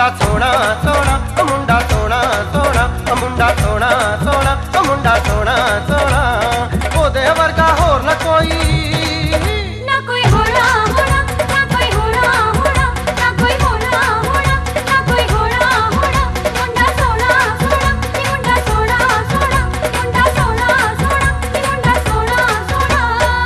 ਮੁੰਡਾ ਸੋਹਣਾ ਸੋਹਣਾ, ਓ ਮੁੰਡਾ ਸੋਹਣਾ ਸੋਹਣਾ, ਓ ਮੁੰਡਾ ਸੋਹਣਾ ਸੋਹਣਾ, ਓ ਮੁੰਡਾ ਸੋਹਣਾ ਸੋਹਣਾ, ਉਹਦੇ ਵਰਗਾ ਹੋਰ ਨਾ ਕੋਈ, ਨਾ ਕੋਈ ਹੋਣਾ ਹੋਣਾ, ਨਾ ਕੋਈ ਹੋਣਾ ਹੋਣਾ, ਨਾ ਕੋਈ ਹੋਣਾ ਹੋਣਾ, ਨਾ ਕੋਈ ਹੋਣਾ ਹੋਣਾ, ਮੁੰਡਾ ਸੋਹਣਾ ਸੋਹਣਾ, ਮੁੰਡਾ ਸੋਹਣਾ ਸੋਹਣਾ, ਮੁੰਡਾ ਸੋਹਣਾ ਸੋਹਣਾ, ਮੁੰਡਾ ਸੋਹਣਾ ਸੋਹਣਾ।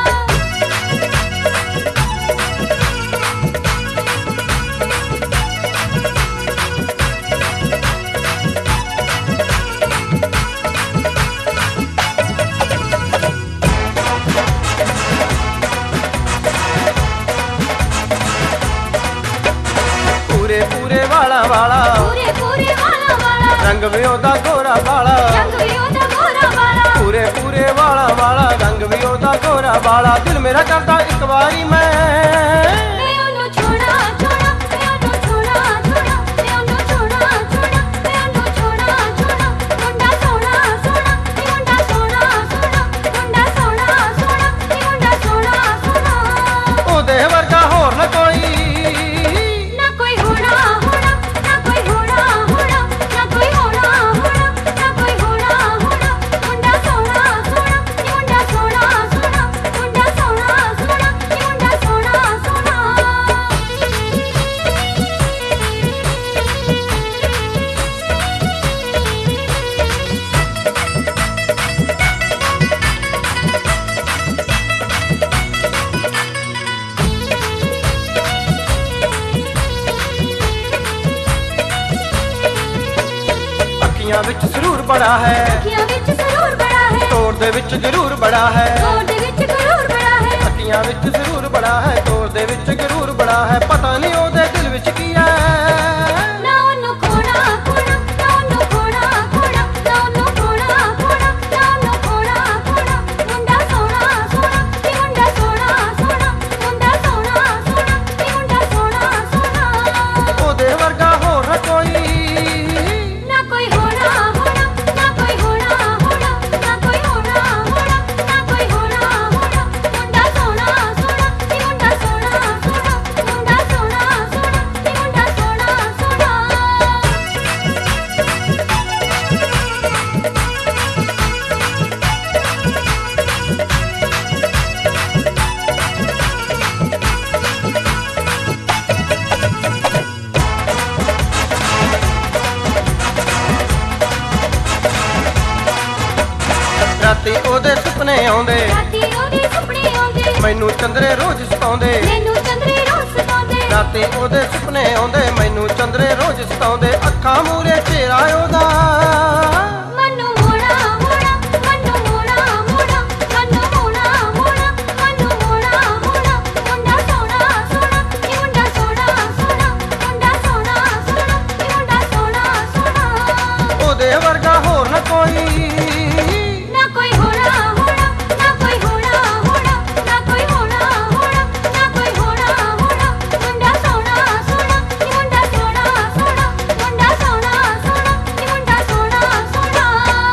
ਪੂਰੇ ਪੂਰੇ ਵਾਲਾ ਵਾਲਾ, ਪੂਰੇ ਪੂਰੇ ਵਾਲਾ ਵਾਲਾ, ਰੰਗ ਵੀ ਉਹਦਾ ਗੋਰਾ ਵਾਲਾ, ਰੰਗ ਵੀ ਉਹਦਾ ਗੋਰਾ ਵਾਲਾ, ਪੂਰੇ ਪੂਰੇ ਵਾਲਾ ਵਾਲਾ, ਰੰਗ ਵੀ ਉਹਦਾ ਗੋਰਾ ਵਾਲਾ, ਦਿਲ ਮੇਰਾ ਕਰਦਾ ਇੱਕ ਵਾਰੀ ਮੈਂ ਮੈਂ ਉਹਨੂੰ ਛੋੜਾ ਛੋੜਾ, ਮੈਂ ਉਹਨੂੰ ਛੋੜਾ ਛੋੜਾ, ਮੈਂ ਉਹਨੂੰ ਛੋੜਾ ਛੋੜਾ, ਮੈਂ ਉਹਨੂੰ ਛੋੜਾ ਛੋੜਾ, ਮੁੰਡਾ ਸੋਹਣਾ ਸੋਹਣਾ, ਮੁੰਡਾ ਸੋਹਣਾ ਸੋਹਣਾ, ਮੁੰਡਾ ਸੋਹਣਾ ਸੋਹਣਾ, ਮੁੰਡਾ ਸੋਹਣਾ ਸੋਹਣਾ। ਉਹਦੇ ਵਰਗਾ ਹੋਰ ਨਾ ਕੋਈ, ਨਾ ਕੋਈ ਹੋਣਾ ਹੋਣਾ, ਨਾ ਕੋਈ ਹੋਣਾ ਹੋਣਾ, ਨਾ ਕੋਈ ਹੋਣਾ ਹੋਣਾ, ਨਾ ਕੋਈ ਹੋਣਾ ਹੋਣਾ, ਮੁੰਡਾ ਸੋਹਣਾ ਸੋਹਣਾ, ਮੁੰਡਾ ਸੋਹਣਾ ਸੋਹਣਾ, ਮੁੰਡਾ ਸੋਹਣਾ ਸੋਹਣਾ, ਮੁੰਡਾ ਸੋਹਣਾ ਸੋਹਣਾ। ਅੱਖੀਆਂ ਵਿੱਚ ਜ਼ਰੂਰ ਬੜਾ ਹੈ, ਅੱਖੀਆਂ ਵਿੱਚ ਜ਼ਰੂਰ ਬੜਾ ਹੈ, ਤੋਰ ਦੇ ਵਿੱਚ ਜ਼ਰੂਰ ਬੜਾ ਹੈ, ਤੋਰ ਦੇ ਵਿੱਚ ਜ਼ਰੂਰ ਬੜਾ ਹੈ, ਅੱਖੀਆਂ ਵਿੱਚ ਜ਼ਰੂਰ ਬੜਾ ਹੈ, ਤੋਰ ਦੇ ਵਿੱਚ ਜ਼ਰੂਰ ਬੜਾ ਹੈ, ਪਤਾ ਨਹੀਂ ਉਹਦੇ ਦਿਲ ਵਿੱਚ ਕੀ ਹੈ। ਨਾ ਉਹਨੂੰ ਖੋਣਾ ਖੋਣਾ, ਨਾ ਉਹਨੂੰ ਖੋਣਾ ਖੋਣਾ, ਨਾ ਉਹਨੂੰ ਖੋਣਾ ਖੋਣਾ, ਨਾ ਉਹਨੂੰ ਖੋਣਾ ਖੋਣਾ, ਮੁੰਡਾ ਸੋਹਣਾ ਸੋਹਣਾ, ਮੁੰਡਾ ਸੋਹਣਾ ਸੋਹਣਾ, ਮੁੰਡਾ ਸੋਹਣਾ ਸੋਹਣਾ, ਮੁੰਡਾ ਸੋਹਣਾ ਸੋਹਣਾ। ਉਹਦੇ ਵਰਗਾ ਹੋਰ ਨਾ ਕੋਈ, ਨਾ ਕੋਈ ਹੋਣਾ ਹੋਣਾ, ਨਾ ਕੋਈ ਹੋਣਾ ਹੋਣਾ, ਨਾ ਕੋਈ ਹੋਣਾ ਹੋਣਾ, ਨਾ ਕੋਈ ਹੋਣਾ ਹੋਣਾ, ਮੁੰਡਾ ਸੋਹਣਾ ਸੋਹਣਾ, ਮੁੰਡਾ ਸੋਹਣਾ ਸੋਹਣਾ, ਮੁੰਡਾ ਸੋਹਣਾ ਸੋਹਣਾ, ਮੁੰਡਾ ਸੋਹਣਾ ਸੋਹਣਾ। ਰਾਤੀ ਉਹਦੇ ਸੁਪਨੇ ਆਉਂਦੇ, ਰਾਤੀ ਉਹਦੇ ਸੁਪਨੇ ਆਉਂਦੇ, ਮੈਨੂੰ ਚੰਦਰੇ ਰੋਜ਼ ਸਤਾਉਂਦੇ, ਮੈਨੂੰ ਚੰਦਰੇ ਰੋਜ਼ ਸਤਾਉਂਦੇ, ਰਾਤੀ ਉਹਦੇ ਸੁਪਨੇ ਆਉਂਦੇ, ਮੈਨੂੰ ਚੰਦਰੇ ਰੋਜ਼ ਸਤਾਉਂਦੇ, ਅੱਖਾਂ ਮੂਰੇ ਚਿਹਰਾ ਉਹਦਾ, ਮੈਨੂੰ ਮੋੜਾ ਮੋੜਾ, ਮੈਨੂੰ ਮੋੜਾ ਮੋੜਾ, ਮੈਨੂੰ ਮੋੜਾ ਮੋੜਾ, ਮੈਨੂੰ ਮੋੜਾ ਮੋੜਾ, ਮੁੰਡਾ ਸੋਹਣਾ ਸੋਹਣਾ, ਮੁੰਡਾ ਸੋਹਣਾ ਸੋਹਣਾ, ਮੁੰਡਾ ਸੋਹਣਾ ਸੋਹਣਾ, ਮੁੰਡਾ ਸੋਹਣਾ ਸੋਹਣਾ। ਉਹਦੇ ਵਰਗਾ ਹੋਰ ਨਾ ਕੋਈ, ਨਾ ਕੋਈ ਹੋਣਾ ਹੋਣਾ, ਨਾ ਕੋਈ ਹੋਣਾ ਹੋਣਾ, ਨਾ ਕੋਈ ਹੋਣਾ ਹੋਣਾ, ਨਾ ਕੋਈ ਹੋਣਾ ਹੋਣਾ, ਮੁੰਡਾ ਸੋਹਣਾ ਸੋਹਣਾ, ਮੁੰਡਾ ਸੋਹਣਾ ਸੋਹਣਾ, ਮੁੰਡਾ ਸੋਹਣਾ ਸੋਹਣਾ, ਮੁੰਡਾ ਸੋਹਣਾ ਸੋਹਣਾ।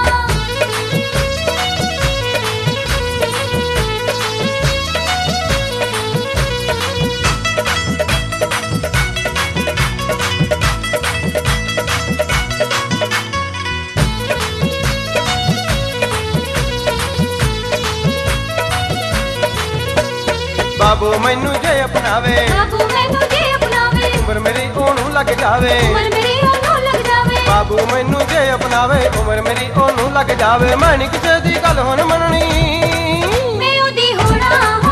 ਬਾਬੂ ਮੈਨੂੰ ਜੇ ਅਪਣਾਵੇ, ਬਾਬੂ ਮੈਨੂੰ ਜੇ ਅਪਣਾਵੇ, ਉਮਰ ਮੇਰੀ ਉਹਨੂੰ ਲੱਗ ਜਾਵੇ, ਉਮਰ ਮੇਰੀ ਉਹਨੂੰ ਲੱਗ ਜਾਵੇ, ਬਾਬੂ ਮੈਨੂੰ ਜੇ ਅਪਣਾਵੇ, ਉਮਰ ਮੇਰੀ ਉਹਨੂੰ ਲੱਗ ਜਾਵੇ, ਮੈਂ ਨਹੀਂ ਕਿਸੇ ਦੀ ਗੱਲ ਹੁਣ ਮੰਨਣੀ। ਮੈਂ ਉਹਦੀ ਹੋਣਾ